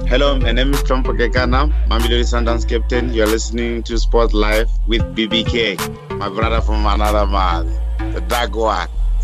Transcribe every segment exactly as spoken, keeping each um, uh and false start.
Hello, my name is Hlompo Kekana, Mamelodi Sundowns captain. You're listening to Sport Live with B B K, my brother from another mother, the dark one.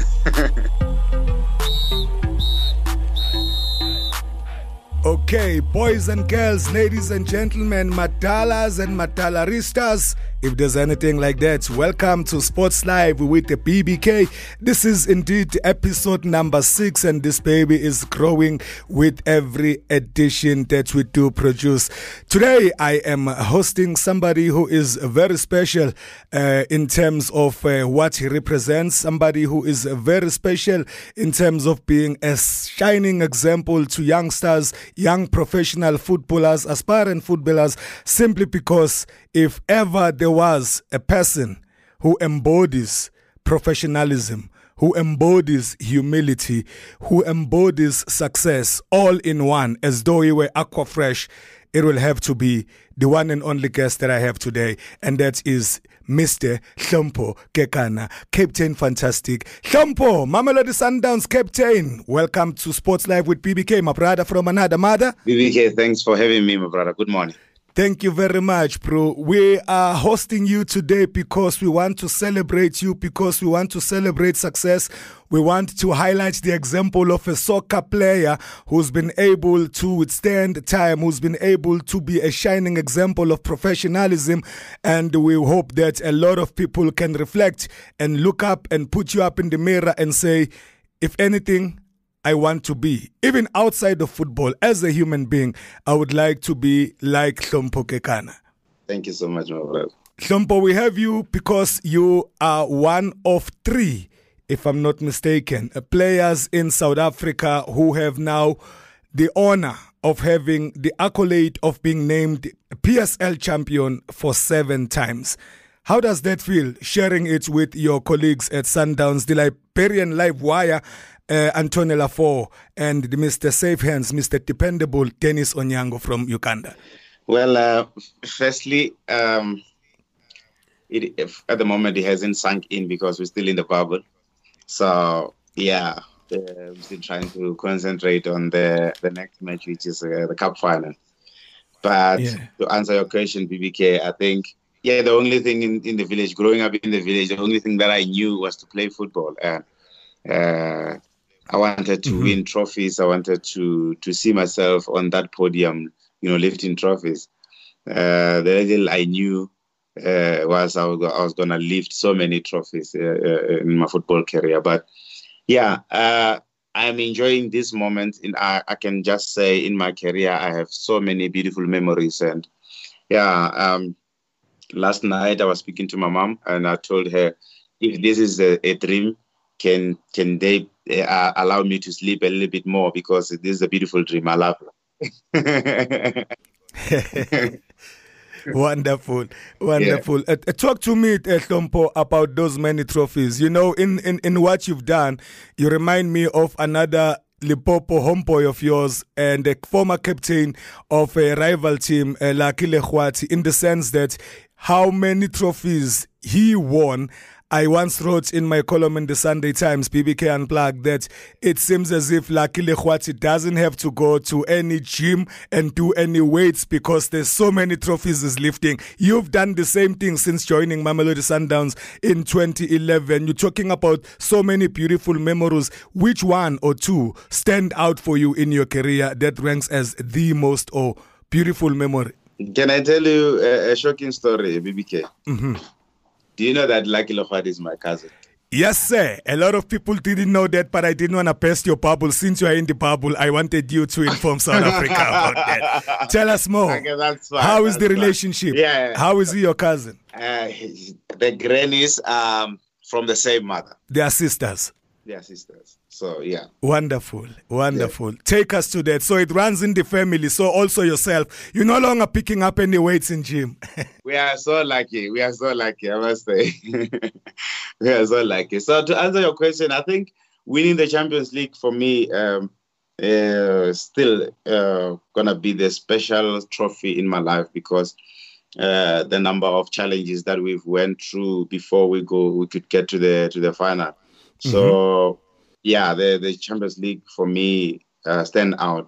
Okay, boys and girls, ladies and gentlemen, matalas and matalaristas, if there's anything like that, welcome to Sports Live with the B B K. This is indeed episode number six, and this baby is growing with every edition that we do produce. Today, I am hosting somebody who is very special uh, in terms of uh, what he represents, somebody who is very special in terms of being a shining example to youngsters, young professional footballers, aspiring footballers, simply because if ever there was a person who embodies professionalism, who embodies humility, who embodies success all in one, as though he were aqua fresh, it will have to be the one and only guest that I have today, and that is Mister Hlompo Kekana, Captain Fantastic. Hlompo, Mamelodi Sundowns captain. Welcome to Sports Live with B B K, my brother from another mother. B B K, thanks for having me, my brother. Good morning. Thank you very much, bro. We are hosting you today because we want to celebrate you, because we want to celebrate success. We want to highlight the example of a soccer player who's been able to withstand time, who's been able to be a shining example of professionalism. And we hope that a lot of people can reflect and look up and put you up in the mirror and say, if anything, I want to be, even outside of football, as a human being, I would like to be like Hlompo Kekana. Thank you so much, my brother. Hlompo, we have you because you are one of three, if I'm not mistaken, players in South Africa who have now the honor of having the accolade of being named P S L champion for seven times. How does that feel, sharing it with your colleagues at Sundowns, the Liberian Live Wire, Uh, Antonio Laffour, and the Mister Safe Hands, Mister Dependable Dennis Onyango from Uganda? Well, uh, firstly, um, it, if at the moment it hasn't sunk in because we're still in the bubble. So, yeah, uh, we're still trying to concentrate on the, the next match, which is uh, the Cup final. But yeah. To answer your question, B B K, I think, yeah, the only thing in, in the village, growing up in the village, the only thing that I knew was to play football. And uh, I wanted to mm-hmm. win trophies. I wanted to to see myself on that podium, you know, lifting trophies. Uh, the little I knew uh, was I was, I was going to lift so many trophies uh, uh, in my football career. But yeah, uh, I'm enjoying this moment. In I, I can just say in my career, I have so many beautiful memories. And yeah, um, last night I was speaking to my mom and I told her, if this is a, a dream, Can can they uh, allow me to sleep a little bit more, because this is a beautiful dream. I love it. Wonderful, wonderful. Yeah. Uh, talk to me, uh, Hlompo, about those many trophies. You know, in, in, in what you've done, you remind me of another Limpopo homeboy of yours and a former captain of a rival team, uh, Lakile Khwati, in the sense that how many trophies he won. I once wrote in my column in the Sunday Times, B B K Unplugged, that it seems as if Lakile Khwati doesn't have to go to any gym and do any weights because there's so many trophies he's lifting. You've done the same thing since joining Mamelodi Sundowns in twenty eleven. You're talking about so many beautiful memories. Which one or two stand out for you in your career that ranks as the most or beautiful memory? Can I tell you a, a shocking story, B B K? Mm-hmm. Do you know that Lakile Khwati is my cousin? Yes, sir. A lot of people didn't know that, but I didn't want to burst your bubble. Since you are in the bubble, I wanted you to inform South Africa about that. Tell us more. Okay, that's fine. How is that's the relationship? Fine. Yeah, yeah. How is he your cousin? Uh, the grannies um from the same mother. They are sisters. They are sisters. So, yeah. Wonderful, wonderful. Yeah. Take us to that. So it runs in the family. So also yourself, you're no longer picking up any weights in gym. We are so lucky. We are so lucky, I must say. We are so lucky. So to answer your question, I think winning the Champions League for me um, uh, still uh, going to be the special trophy in my life, because uh, the number of challenges that we've went through before we go, we could get to the to the final. So, mm-hmm. yeah, the, the Champions League for me uh, stand out.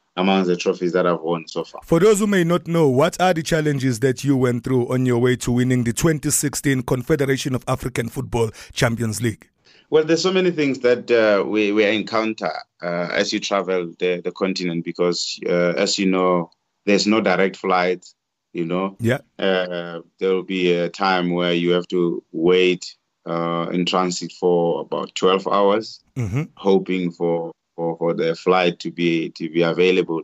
amongst the trophies that I've won so far. For those who may not know, what are the challenges that you went through on your way to winning the twenty sixteen Confederation of African Football Champions League? Well, there's so many things that uh, we, we encounter uh, as you travel the, the continent because, uh, as you know, there's no direct flight, you know. Yeah. Uh, there will be a time where you have to wait uh, in transit for about twelve hours, mm-hmm. hoping for, for, for the flight to be to be available.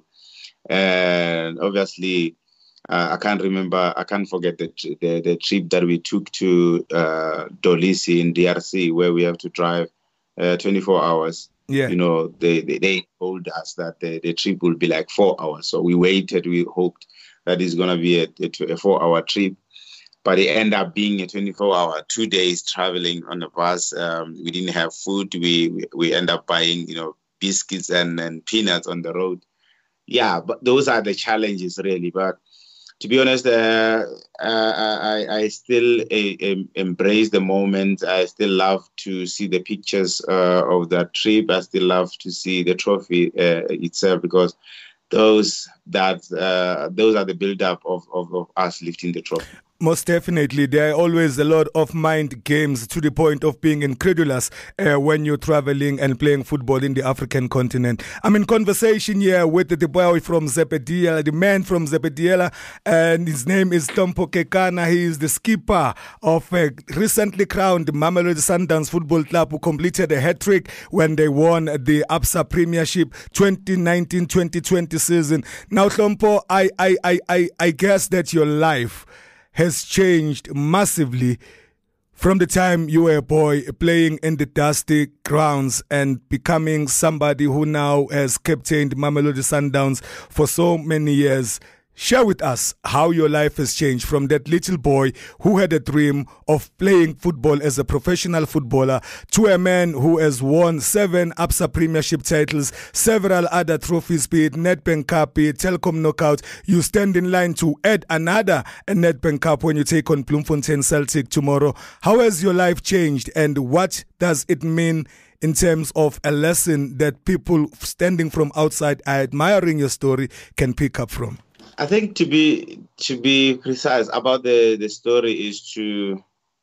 And obviously, uh, I can't remember, I can't forget the, the, the trip that we took to uh, Dolisi in D R C, where we have to drive uh, twenty-four hours. Yeah. You know, they, they, they told us that the, the trip will be like four hours. So we waited, we hoped that it's going to be a, a, a four-hour trip. But it ended up being a twenty-four hour, two days traveling on the bus. Um, we didn't have food. We, we we end up buying, you know, biscuits and, and peanuts on the road. Yeah, but those are the challenges, really. But to be honest, uh, uh, I, I still uh, embrace the moment. I still love to see the pictures uh, of that trip. I still love to see the trophy uh, itself because those that uh, those are the build-up of, of, of us lifting the trophy. Most definitely. There are always a lot of mind games to the point of being incredulous uh, when you're traveling and playing football in the African continent. I'm in conversation here with the boy from Zebediela, the man from Zebediela, and his name is Hlompho Kekana. He is the skipper of a recently crowned Mamelodi Sundowns Football Club who completed a hat-trick when they won the Absa Premiership twenty nineteen twenty twenty season. Now, Hlompho, I, I, I, I, I guess that your life has changed massively from the time you were a boy playing in the dusty grounds and becoming somebody who now has captained Mamelodi Sundowns for so many years. Share with us how your life has changed from that little boy who had a dream of playing football as a professional footballer to a man who has won seven Absa Premiership titles, several other trophies, be it Nedbank Cup, be it Telkom Knockout. You stand in line to add another Nedbank Cup when you take on Bloemfontein Celtic tomorrow. How has your life changed and what does it mean in terms of a lesson that people standing from outside admiring your story can pick up from? I think to be to be precise about the, the story is to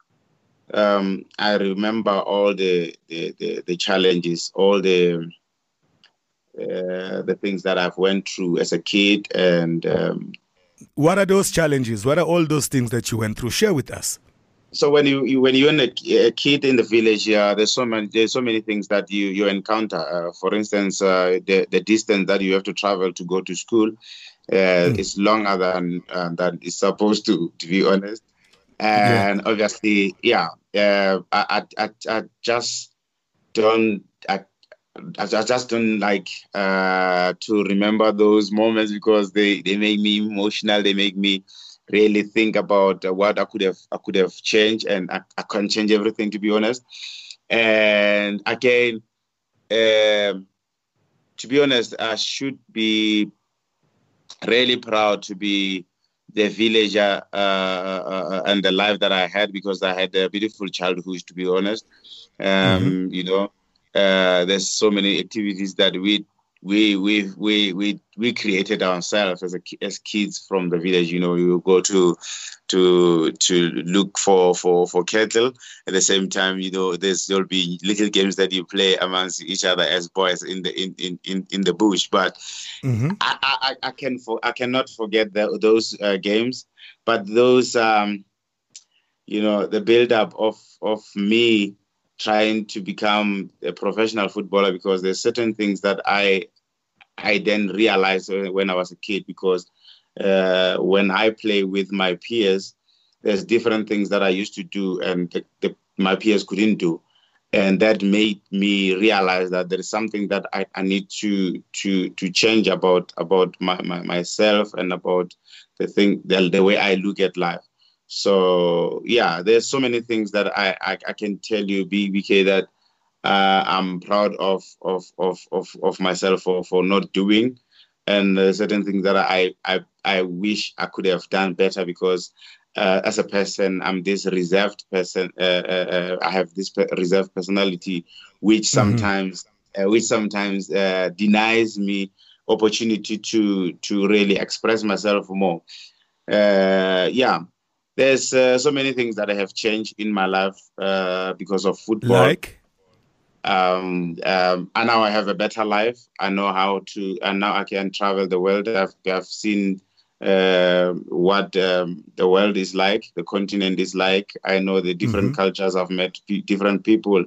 um, I remember all the the, the, the challenges, all the uh, the things that I've went through as a kid, and um, what are those challenges? What are all those things that you went through? Share with us. So when you, you when you're a, a kid in the village, yeah, there's so many there's so many things that you you encounter. Uh, for instance, uh, the the distance that you have to travel to go to school. Uh, mm. It's longer than uh, than it's supposed to, to be honest. And yeah. obviously, yeah, uh, I, I I just don't I, I just don't like uh, to remember those moments because they, they make me emotional. They make me really think about uh, what I could have I could have changed, and I, I can't change everything, to be honest. And again, uh, to be honest, I should be really proud to be the villager uh, uh, and the life that I had, because I had a beautiful childhood, to be honest. Um, mm-hmm. You know, uh, there's so many activities that we we we we we we created ourselves as a, as kids from the village. You know, you go to to to look for for for cattle. At the same time, you know, there's there'll be little games that you play amongst each other as boys in the in in in, in the bush. But mm-hmm. I, I I can for I cannot forget the, those uh, games. But those um, you know, the build up of of me trying to become a professional footballer, because there's certain things that I I then realized when I was a kid, because uh, when I play with my peers, there's different things that I used to do and the, the, my peers couldn't do. And that made me realize that there is something that I, I need to to to change about about my, my, myself and about the thing, the, the way I look at life. So, yeah, there's so many things that I, I, I can tell you, B B K, that uh, I'm proud of of, of, of of myself for, for not doing. And there's certain things that I, I, I wish I could have done better, because uh, as a person, I'm this reserved person. Uh, uh, I have this reserved personality, which sometimes, mm-hmm. uh, which sometimes uh, denies me opportunity to to really express myself more. Uh, yeah, there's uh, so many things that have changed in my life uh, because of football. Like? Um, um, and now I have a better life. I know how to, and now I can travel the world. I've, I've seen uh, what um, the world is like, the continent is like. I know the different mm-hmm. cultures. I've met p- different people.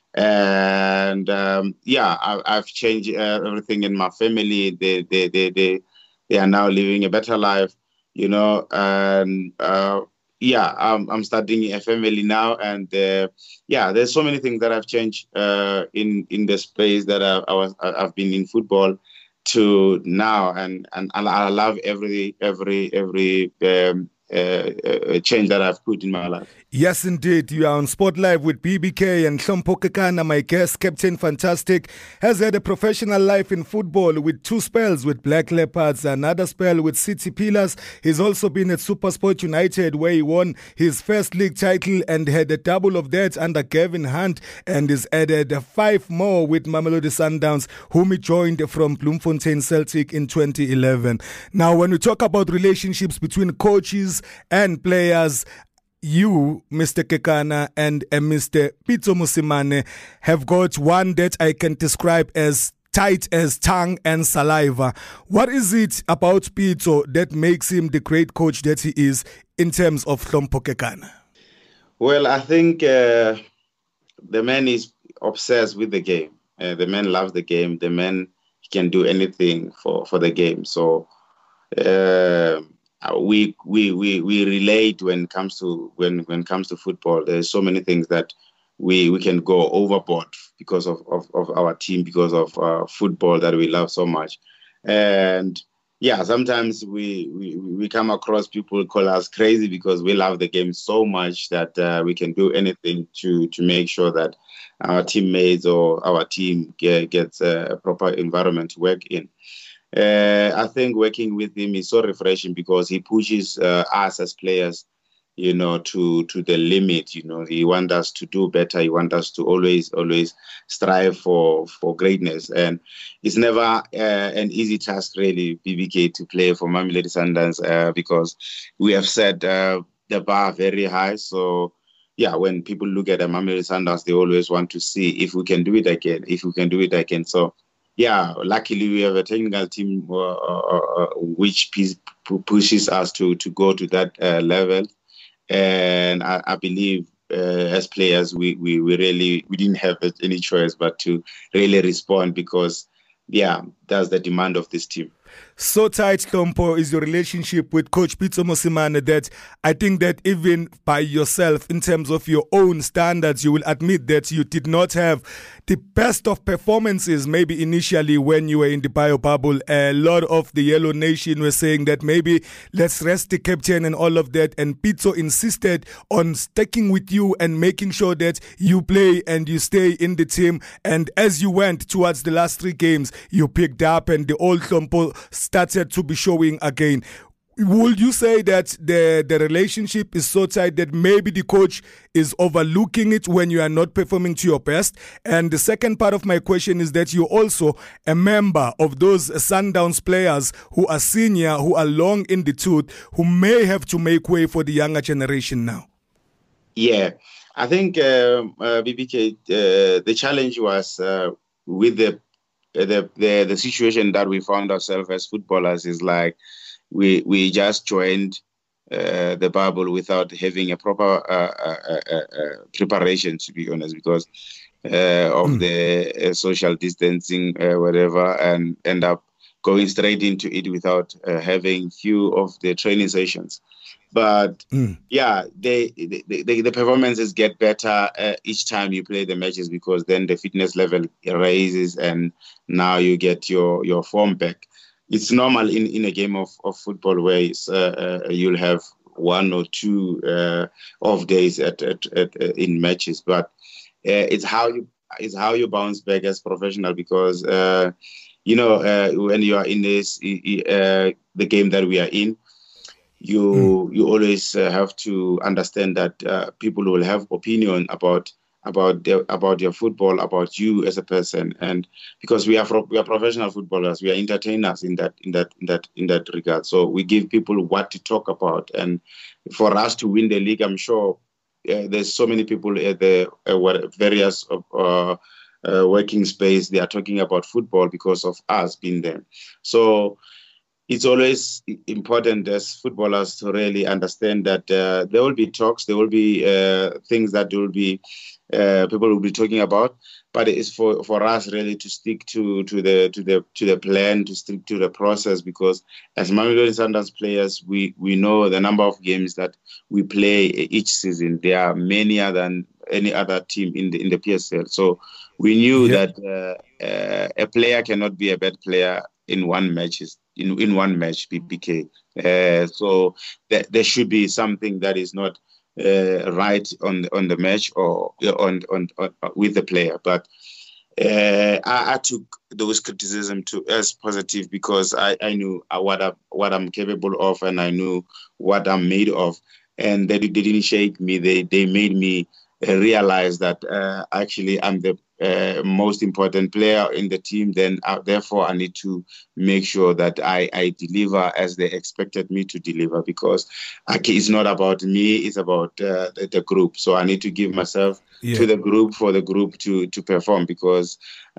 And um, yeah, I, I've changed uh, everything in my family. They, they, they, they, they are now living a better life, you know, and uh, yeah, I'm, I'm starting a family now, and uh, yeah, there's so many things that have changed uh, in in the space that I, I was I've been in football to now, and and I love every every every um, uh, uh, change that I've put in my life. Yes, indeed. You are on Sport Live with B B K, and Hlompho Kekana, my guest, Captain Fantastic, has had a professional life in football with two spells with Black Leopards, another spell with City Pillars. He's also been at SuperSport United, where he won his first league title and had a double of that under Gavin Hunt, and is added five more with Mamelodi Sundowns, whom he joined from Bloemfontein Celtic in twenty eleven. Now, when we talk about relationships between coaches and players, you, Mister Kekana, and uh, Mister Pitso Mosimane have got one that I can describe as tight as tongue and saliva. What is it about Pitso that makes him the great coach that he is in terms of Hlompho Kekana? Well, I think uh, the man is obsessed with the game. Uh, the man loves the game. The man can do anything for, for the game. So, uh, We, we we we relate when it comes to when when it comes to football. There's so many things that we we can go overboard because of, of, of our team, because of uh, football that we love so much. And yeah, sometimes we, we we come across people call us crazy because we love the game so much that uh, we can do anything to to make sure that our teammates or our team get, gets a proper environment to work in. Uh, I think working with him is so refreshing because he pushes uh, us as players, you know, to, to the limit. You know, he wants us to do better. He wants us to always, always strive for, for greatness. And it's never uh, an easy task, really, B B K, to play for Mamelodi Sundowns uh, because we have set uh, the bar very high. So, yeah, when people look at the Mamelodi Sundowns, they always want to see if we can do it again, if we can do it again. So, yeah, luckily we have a technical team uh, uh, which p- pushes us to, to go to that uh, level, and I, I believe uh, as players we, we, we really we didn't have any choice but to really respond because yeah, that's the demand of this team. So tight, Hlompho, is your relationship with Coach Pitso Mosimane that I think that even by yourself, in terms of your own standards, you will admit that you did not have the best of performances maybe initially when you were in the bio bubble. A lot of the Yellow Nation were saying that maybe let's rest the captain and all of that, and Pitso insisted on sticking with you and making sure that you play and you stay in the team. And as you went towards the last three games, you picked up and the old Hlompho started to be showing again. Would you say that the, the relationship is so tight that maybe the coach is overlooking it when you are not performing to your best? And the second part of my question is that you're also a member of those Sundowns players who are senior, who are long in the tooth, who may have to make way for the younger generation now. Yeah, I think uh, uh, B B K, uh, the challenge was uh, with the The, the the situation that we found ourselves as footballers is like we we just joined uh, the bubble without having a proper uh, uh, uh, uh, preparation, to be honest, because uh, of mm. the uh, social distancing, uh, whatever, and end up going straight into it without uh, having few of the training sessions. But mm. yeah, they, they, they, the performances get better uh, each time you play the matches because then the fitness level raises and now you get your, your form back. It's normal in, in a game of, of football where it's, uh, uh, you'll have one or two uh, off days at, at, at, uh, in matches, but uh, it's how you it's how you bounce back as professional because uh, you know uh, when you are in this uh, the game that we are in. You mm. you always uh, have to understand that uh, people will have opinion about about the, about your football, about you as a person, and because we are pro- we are professional footballers, we are entertainers in that in that in that in that regard. So we give people what to talk about, and for us to win the league, I'm sure uh, there's so many people at the uh, various uh, uh, working space. They are talking about football because of us being there. So it's always important as footballers to really understand that uh, there will be talks, there will be uh, things that will be uh, people will be talking about, but it's for, for us really to stick to to the to the to the plan, to stick to the process, because as Mamelodi Sundowns players, we we know the number of games that we play each season. There are many other than any other team in the in the P S L. So we knew yep. that uh, uh, a player cannot be a bad player in one match. In, in one match, B B K. Uh, so th- there should be something that is not uh, right on on the match or on on, on with the player. But uh, I, I took those criticism to as positive, because I, I knew what I what I'm capable of, and I knew what I'm made of, and they, they didn't shake me. They they made me realize that uh, actually I'm the uh, most important player in the team. Then uh, therefore I need to make sure that I, I deliver as they expected me to deliver, because okay, it's not about me, it's about uh, the, the group. So I need to give myself yeah. to the group for the group to to perform, because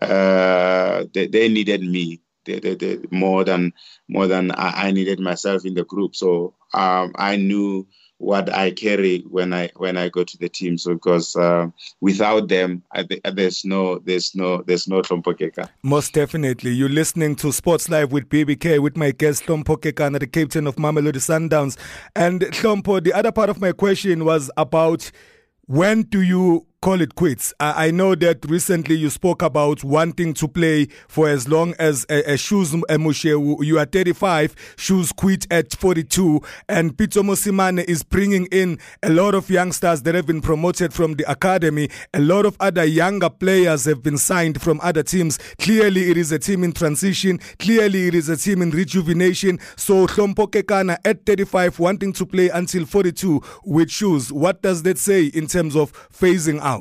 uh, they, they needed me they, they, they, more than more than I, I needed myself in the group. So um, I knew what I carry when I when I go to the team. So because uh, without them, I th- there's no there's no there's no Hlompo Kekana. Most definitely. You're listening to Sports Live with B B K with my guest Hlompo Kekana, the captain of Mamelodi Sundowns. And Hlompo, the other part of my question was about when do you call it quits? I, I know that recently you spoke about wanting to play for as long as a, a Shoes Emushe. You are thirty-five, Shoes quit at forty-two, and Pitso Mosimane is bringing in a lot of youngsters that have been promoted from the academy. A lot of other younger players have been signed from other teams. Clearly it is a team in transition. Clearly it is a team in rejuvenation. So Hlompo Kekana at thirty-five wanting to play until forty-two with Shoes. What does that say in terms of phasing out?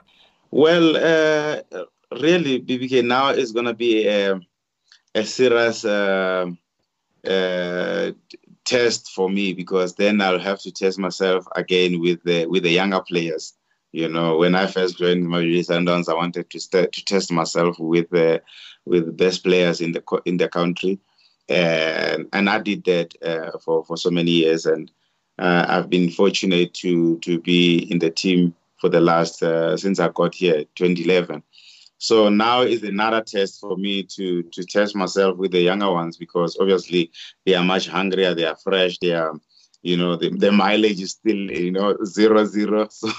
Well, uh, really, B B K now is going to be a, a serious uh, uh, test for me, because then I'll have to test myself again with the with the younger players. You know, when I first joined Mamelodi Sundowns, I wanted to start to test myself with the with the best players in the in the country, and and I did that uh, for for so many years, and uh, I've been fortunate to to be in the team for the last, uh, since I got here, twenty eleven. So now is another test for me to to test myself with the younger ones, because obviously they are much hungrier, they are fresh, they are, you know, the, the mileage is still, you know, zero, zero. So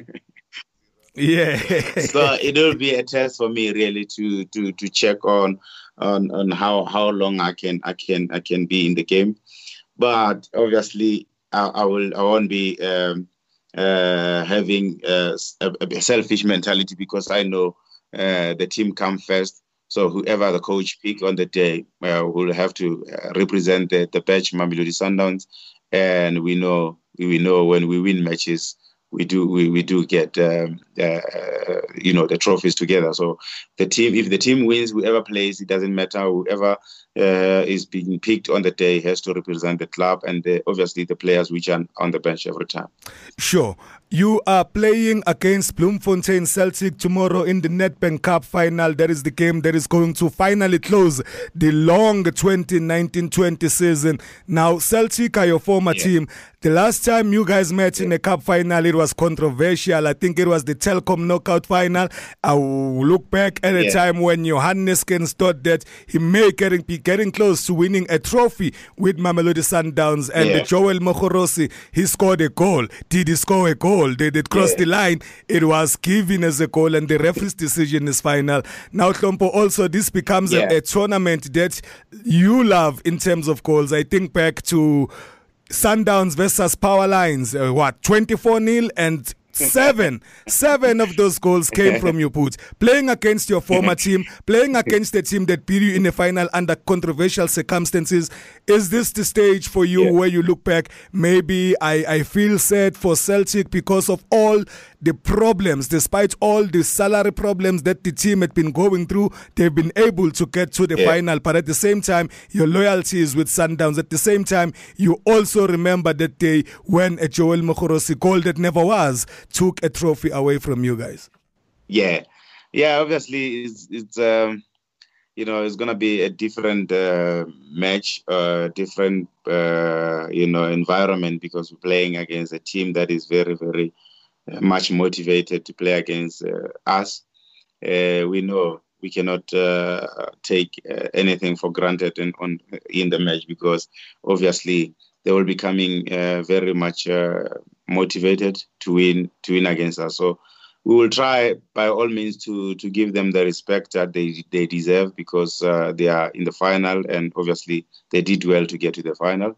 yeah. So it will be a test for me really to to to check on on on how how long I can I can I can be in the game. But obviously I, I will I won't be um, Uh, having uh, a, a selfish mentality, because I know uh, the team come first. So whoever the coach pick on the day uh, will have to uh, represent the, the batch Mamelodi Sundowns, and we know we know when we win matches, we do we, we do get um, uh, you know the trophies together. So the team, if the team wins, whoever plays, it doesn't matter. Whoever uh, is being picked on the day has to represent the club, and the, obviously the players which are on the bench every time. Sure. You are playing against Bloemfontein Celtic tomorrow in the Nedbank Cup final. That is the game that is going to finally close the long twenty nineteen twenty season. Now, Celtic are your former yeah. team. The last time you guys met yeah. in a cup final, it was controversial. I think it was the Telkom knockout final. I will look back at a yeah. time when Johannes Kens thought that he may getting, be getting close to winning a trophy with Mamelodi Sundowns, and yeah. Joel Mokhorosi, he scored a goal. Did he score a goal? Did it cross yeah. the line? It was given as a goal, and the referee's decision is final. Now, Hlompo, also this becomes yeah. a, a tournament that you love in terms of goals. I think back to Sundowns versus Power Lines, uh, what, twenty-four nil, and Seven, seven of those goals came from your boots. Playing against your former team, playing against the team that beat you in the final under controversial circumstances. Is this the stage for you yeah. where you look back? Maybe I, I feel sad for Celtic because of all the problems, despite all the salary problems that the team had been going through, they've been able to get to the yeah. final. But at the same time, your loyalty is with Sundowns. At the same time, you also remember that day when a Joel Mokorosi, goal that never was, took a trophy away from you guys. Yeah, yeah. Obviously, it's, it's um, you know, it's gonna be a different uh, match, uh, different uh, you know environment, because we're playing against a team that is very, very uh, much motivated to play against uh, us. Uh, we know we cannot uh, take uh, anything for granted in on in the match, because obviously they will be coming uh, very much uh, motivated to win to win against us. So we will try by all means to to give them the respect that they they deserve, because uh, they are in the final, and obviously they did well to get to the final.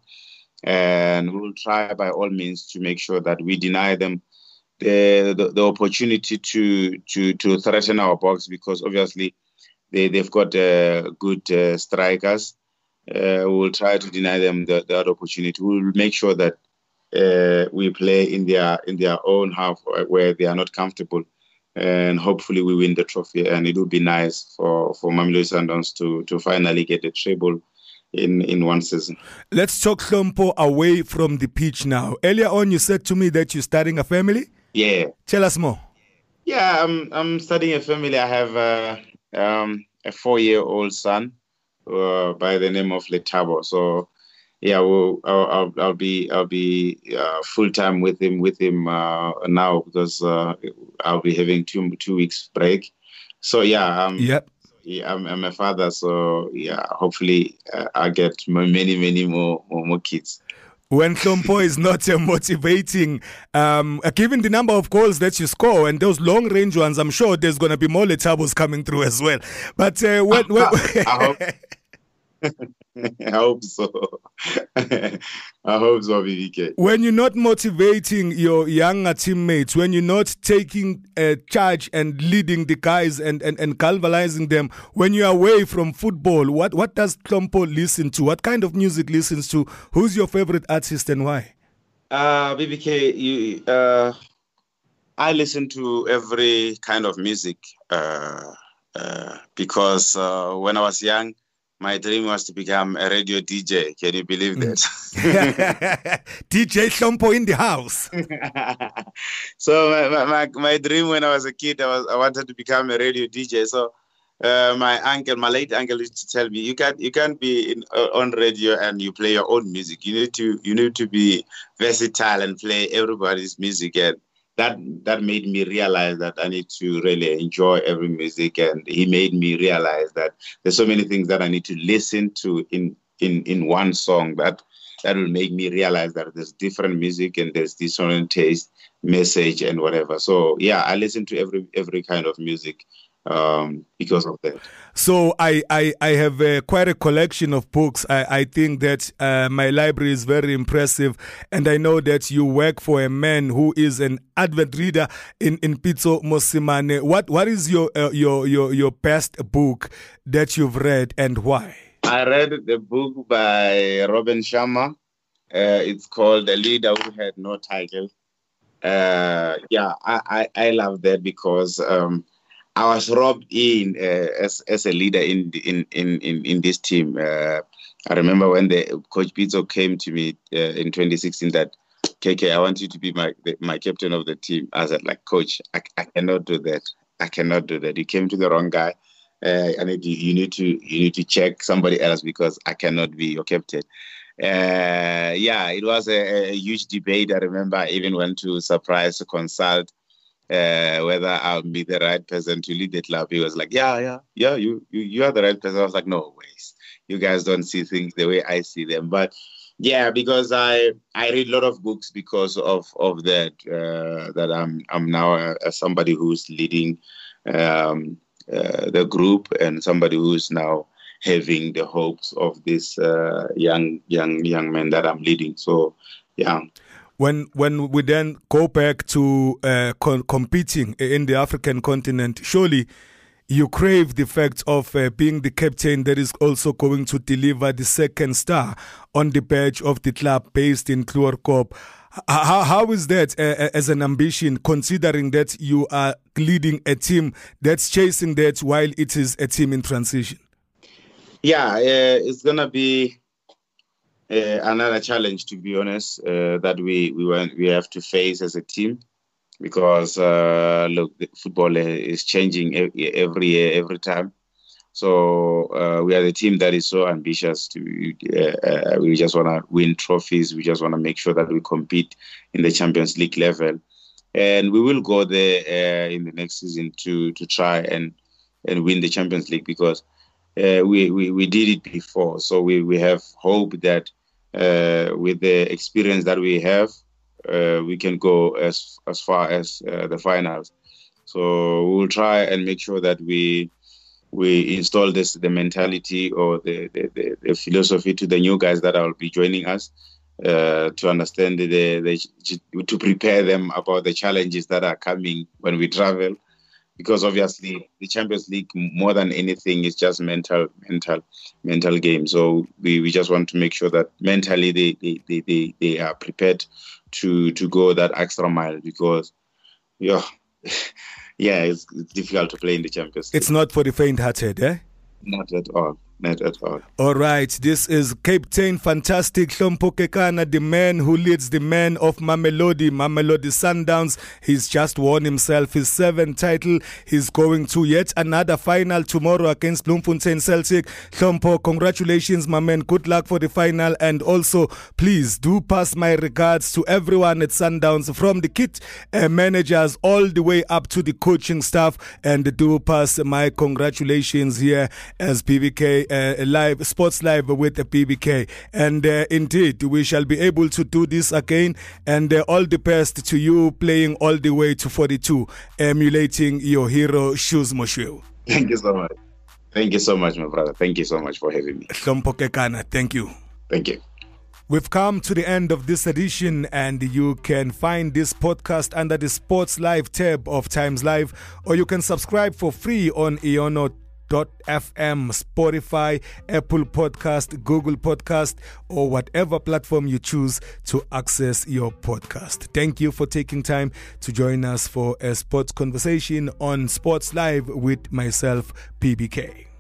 And we will try by all means to make sure that we deny them the the, the opportunity to to to threaten our box, because obviously they they've got uh, good uh, strikers. Uh, we will try to deny them the, that opportunity. We will make sure that Uh, we play in their in their own half where they are not comfortable, and hopefully we win the trophy. And it would be nice for for Mamelodi Sundowns to to finally get a treble in in one season. Let's talk Hlompo away from the pitch now. Earlier on, you said to me that you're starting a family. Yeah. Tell us more. Yeah, I'm I'm starting a family. I have a, um, a four-year-old son uh, by the name of Letabo. So. Yeah, well, I'll, I'll, I'll be I'll be uh, full time with him with him uh, now, because uh, I'll be having two two weeks break. So yeah, um, yep. yeah, I'm, I'm a father. So yeah, hopefully uh, I'll get many many more more, more kids. When Hlompo is not uh, motivating, um, uh, given the number of goals that you score and those long range ones, I'm sure there's gonna be more Letabos coming through as well. But uh, when, when I hope. I hope so. I hope so, B B K. When you're not motivating your younger teammates, when you're not taking a charge and leading the guys and, and, and galvanizing them, when you're away from football, what, what does Hlompo listen to? What kind of music listens to? Who's your favorite artist and why? Uh, B B K, you, uh, I listen to every kind of music uh, uh, because uh, when I was young, my dream was to become a radio D J. Can you believe that? D J Hlompo in the house. So my, my my dream when I was a kid, I was I wanted to become a radio D J. So uh, my uncle, my late uncle, used to tell me, you can't you can't be in, uh, on radio and you play your own music. You need to you need to be versatile and play everybody's music. And that that made me realize that I need to really enjoy every music, and he made me realize that there's so many things that I need to listen to in in in one song that that will make me realize that there's different music and there's different taste, message, and whatever. So yeah, I listen to every every kind of music um, because of that. So I, I, I have uh, quite a collection of books. I, I think that uh, my library is very impressive, and I know that you work for a man who is an avid reader in, in Pitso Mosimane. What what is your uh, your your your best book that you've read, and why? I read the book by Robin Sharma. Uh, it's called A Leader Who Had No Title. Uh, yeah, I, I, I love that because um, I was robbed in uh, as as a leader in in in in, in this team. Uh, I remember when the Coach Pitso came to me uh, in twenty sixteen that, K K, I want you to be my my captain of the team. I said, like, Coach, I, I cannot do that. I cannot do that. You came to the wrong guy. Uh, I need to, you need to you need to check somebody else because I cannot be your captain. Uh, yeah, it was a, a huge debate. I remember I even went to Surprise to consult uh, whether I'll be the right person to lead the club. He was like, yeah, yeah, yeah, you, you, you are the right person. I was like, no ways. You guys don't see things the way I see them. But yeah, because I I read a lot of books because of of that. Uh, that I'm I'm now uh, somebody who's leading um, uh, the group and somebody who's now having the hopes of this uh, young young young man that I'm leading. So yeah. When when we then go back to uh, co- competing in the African continent, surely you crave the fact of uh, being the captain that is also going to deliver the second star on the badge of the club based in Kluwerkop. How, how is that uh, as an ambition, considering that you are leading a team that's chasing that while it is a team in transition? Yeah, uh, it's going to be uh, another challenge, to be honest, uh, that we, we, want, we have to face as a team. Because, uh, look, the football is changing every year, every time. So uh, we are the team that is so ambitious. To uh, uh, we just want to win trophies. We just want to make sure that we compete in the Champions League level. And we will go there uh, in the next season to to try and, and win the Champions League because uh, we, we, we did it before. So we, we have hope that uh, with the experience that we have, Uh, we can go as as far as uh, the finals. So we will try and make sure that we we install this the mentality or the, the, the, the philosophy to the new guys that will be joining us uh, to understand the, the to prepare them about the challenges that are coming when we travel. Because obviously the Champions League, more than anything, is just mental, mental, mental game. So we, we just want to make sure that mentally they they, they, they, they are prepared to to go that extra mile because, yeah, yeah, it's, it's difficult to play in the Champions League. It's not for the faint-hearted, eh? Not at all. Not at all. All right, this is Captain Fantastic Hlompho Kekana, the man who leads the men of Mamelodi, Mamelodi Sundowns. He's just won himself his seventh title. He's going to yet another final tomorrow against Bloemfontein Celtic. Hlompho, congratulations, my man. Good luck for the final. And also, please do pass my regards to everyone at Sundowns, from the kit uh, managers all the way up to the coaching staff. And do pass my congratulations here as P B K. Uh, live Sports Live with the P B K, and uh, indeed we shall be able to do this again, and uh, all the best to you playing all the way to forty-two, emulating your hero Shoes Moshoeu. Thank you so much. Thank you so much, my brother. Thank you so much for having me. Hlompho Kekana, thank you. Thank you. We've come to the end of this edition, and you can find this podcast under the Sports Live tab of Times Live, or you can subscribe for free on Iono dot F M, Spotify, Apple Podcast, Google Podcast, or whatever platform you choose to access your podcast. Thank you for taking time to join us for a sports conversation on Sports Live with myself, P B K.